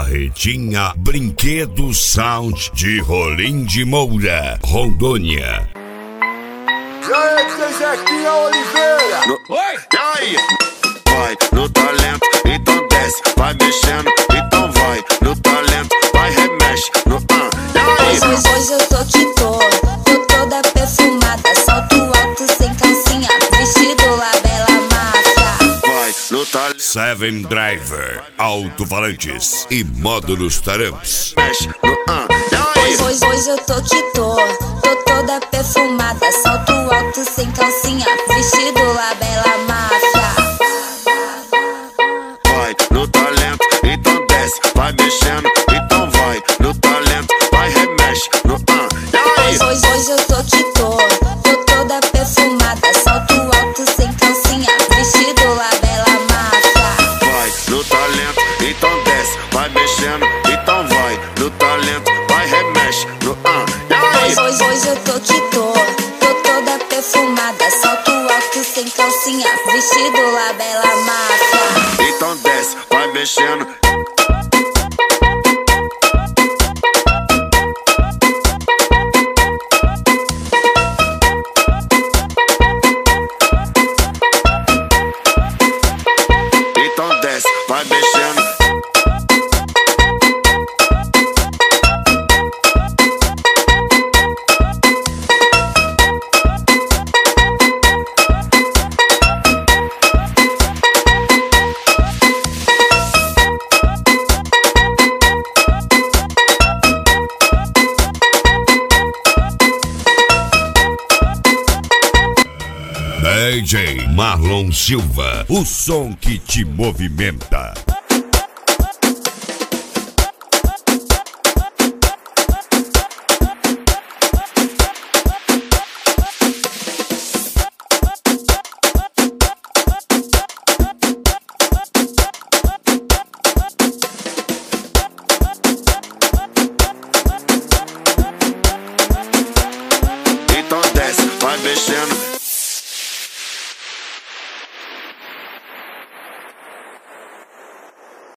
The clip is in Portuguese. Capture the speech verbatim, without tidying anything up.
Carretinha Brinquedo Sound de Rolim de Moura, Rondônia. E aí, D J Zequinha Oliveira. No... Oi! E aí? Vai no talento, então desce. Vai mexendo, então vai no talento. Vai, remexe no ah. E aí? Hoje, hoje eu tô que tô, tô toda perfumada. Salto alto sem calcinha, vestido labela máfia. Vai no talento. Seven Driver, alto-falantes e módulos taramps. Mexe no ah. E aí? Hoje, hoje, hoje eu tô que tô, tô toda perfumada. Salto alto sem calcinha, vestido labela máfia. Vai no talento, então desce. Vai mexendo, então vai no talento. Vai, remexe no ah. E aí? Hoje, hoje, hoje eu tô que tô, tô toda perfumada. Salto alto sem calcinha, vestido labela máfia. Vai no talento, então desce. Vai mexendo, então vai no talento. Vai, remexe no ah. E aí? Hoje, hoje, hoje eu tô que tô, tô toda perfumada. Salto alto sem calcinha, vestido labela máfia. Então desce, vai mexendo. Então desce, vai mexendo. D J Marlon Silva, o som que te movimenta.